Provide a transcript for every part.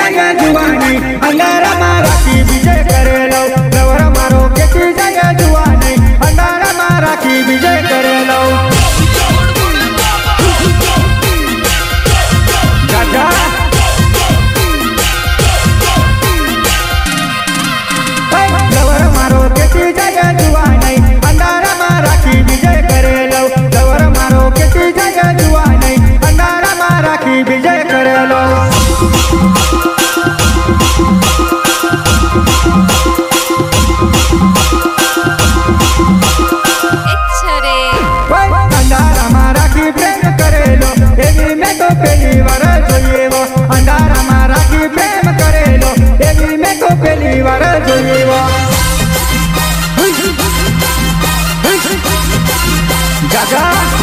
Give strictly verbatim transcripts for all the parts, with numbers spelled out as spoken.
जगह जुआनी अंगारा मारा की विजय करे लो लवर मारो केती जगह जुआनी अंगारा मारा की विजय करे लो जाजा लवर मारो केती जगह जुआनी अंगारा मारा की विजय करे लो लवर मारो केती जगह जुआनी अंगारा मारा की विजय करे लो जाजा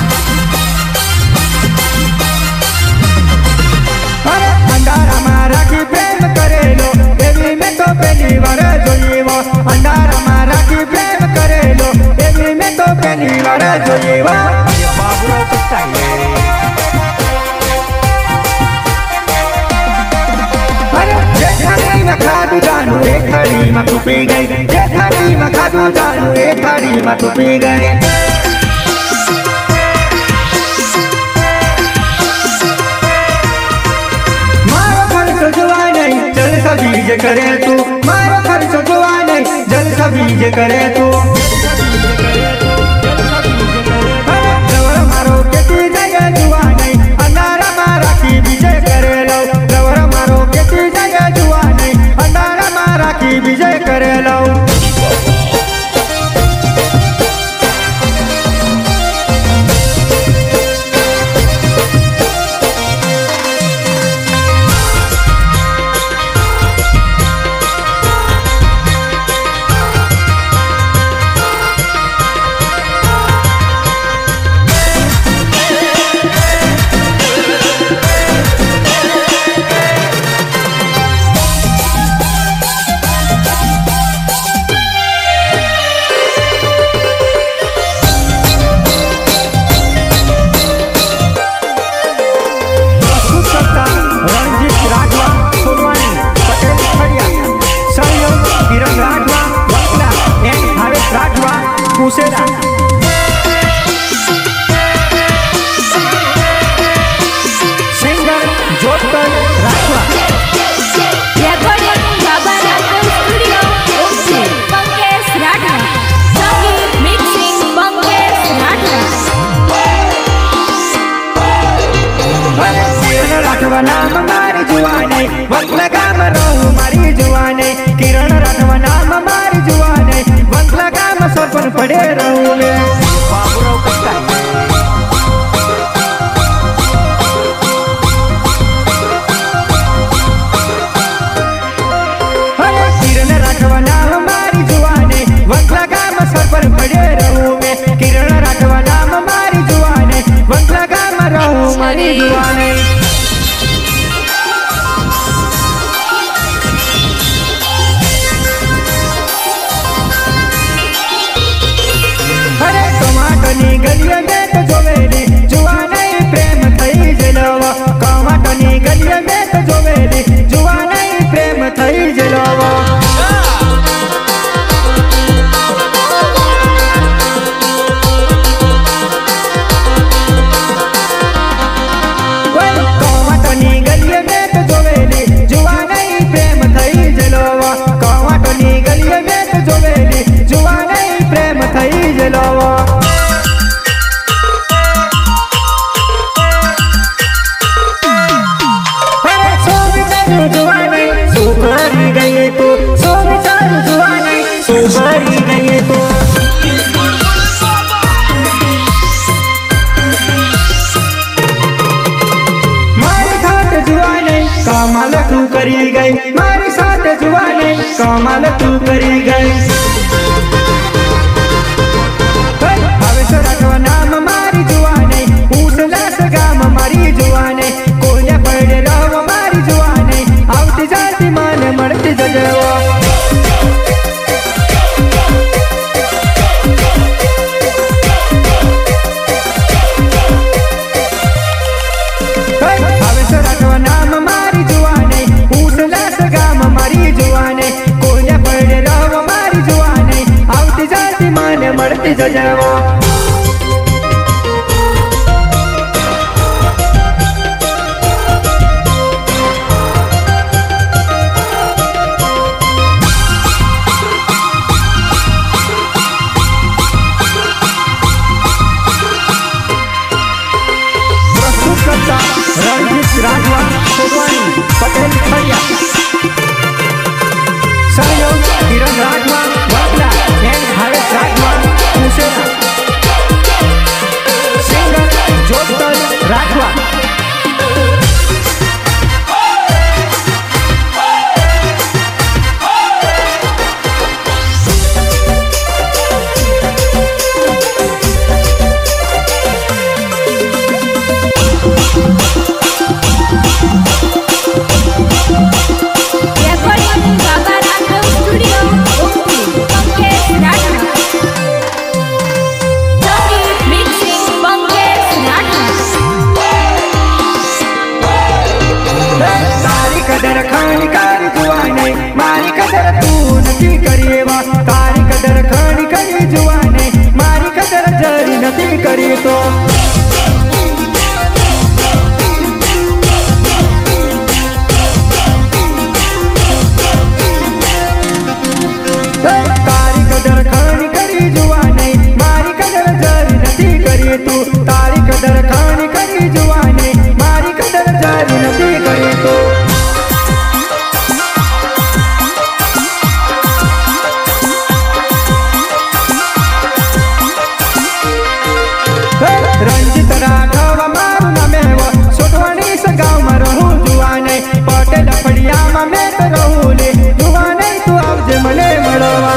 अरे अंधारा मारा की प्रेम करे लो एवी में तो पहली बार जोई वो अंधारा मारा की प्रेम करे लो एवी में तो पहली बार जोई वो ये बाबूराव का स्टाइल अरे जेठानी में खादू जानू एक थाली में तू पी गई जेठानी में खादू जानू एक थाली में तू पी गई बीज करे तू मारो खर्च जुआ नहीं जलसा बीज करे तू लवर मारो केती जगह जुआ नहीं अंधारा मारा की विजय करे लो लवर मारो केती जगह जुआ नहीं अंधारा मारा की विजय करे लो कुसेरा singer Jotan Rathwa recording Baba Rathwa studio ओसी पंकज राठवा संगीत मिक्सिंग पंकज राठवा किरण राठवा नाम मारी जुआनी वक्त लगा मरो मारी जुआनी किरण राठवा नाम मारी जुआनी वक्त लगा सरपन पड़े रहूं मैं बाबूराव का स्टाइल अरे किरण राठवा नाम मारी जुआनी वक्त लगा मैं सरपन पड़े रहूं मैं किरण राठवा नाम मारी जुआनी वक्त लगा मैं रहूं मारी जुआनी गलिया में तो जोवेली जुआ नहीं प्रेम थई जलवा कावटनी गलिया में तो जोवेली जुआ नहीं प्रेम थई जलवा कावटनी गलिया में तो जोवेली जुआ नहीं प्रेम थई जलवा कावटनी गलिया में तो जोवेली जुआ नहीं प्रेम थई जलवा सुपारी गई तो सोनी चालू जुआनी सुपारी गई तो मारी साथ जुआनी कमाल तू करी गई मारी साथ जुआनी कमाल तू करी गई राठवा नाम मारी जुआनी उसला सगाम मारी जुआनी कोल्या पड़े रहो मारी जुआनी आवती जाती मान मरती जजवा राठवा नाम मारी जुआनी उसला મને મળતી જજવો रंजीत राजवा सोडवानी पटेल खड़िया सहयोग किरण राजवा वकला एन भारत राजवा कुशेरा सिंगर जोतल राजवा कदर खानी करी जुआ नहीं मारी कदर तू नहीं करिएवा तारी कदर खानी करी जुआ नहीं मारी कदर जरी नहीं करी तो तारी कदर खानी करी जुआ नहीं मारी कदर जरी नहीं करी तू तारी कदर खानी करी जुआ नहीं मारी कदर जरी नहीं करी तो रंजित राघव मारू नमेव सोटवानी से गाँव में रहूं जुआ नहीं पटेल फड़िया में मैं तो रहूं ले जुआ नहीं तू अब जे मने मड़वा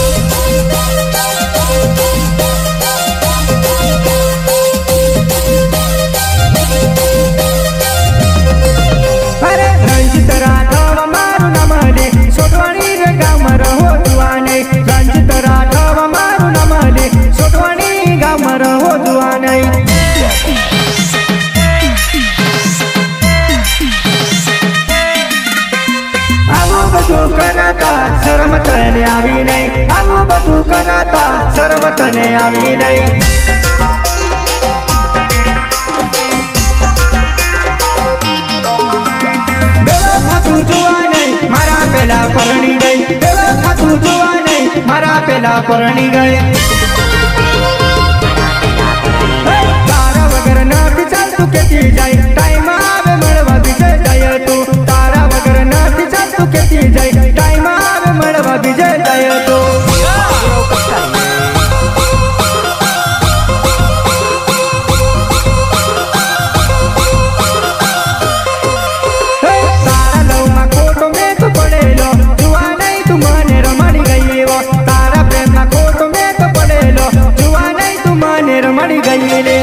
अरे रंजित राघव मारू नमले सोटवानी रे गाँव में रहूं जुआ नहीं रंजित राघव मारू नमले सोटवानी गाँव में रहूं जुआ नहीं બધું કરાતા શરમ તને આવી નહીં આવું બધું કરાતા શરમ તને આવી નહીં બેલો ખાતું જોવા નહીં મારા પેલા પરણી ગઈ બેલો ખાતું જોવા નહીં મારા પેલા પરણી ગઈ તારા વગર નથી ચાલતું કેતી જાય ટાઈમ આવે મળવા બીજે જાય તું તારા વગર નથી ચાલતું કેતી જાય ટાઈમ આવે મળવા બીજે જાય તો તારા લવમાં ખોટો મેં તો પડેલો જુવા નહીં તું મને રમાડી ગઈ એવો તારા પ્રેમમાં ખોટો મેં તો પડેલો જુવા નહીં તું મને રમાડી ગઈ લે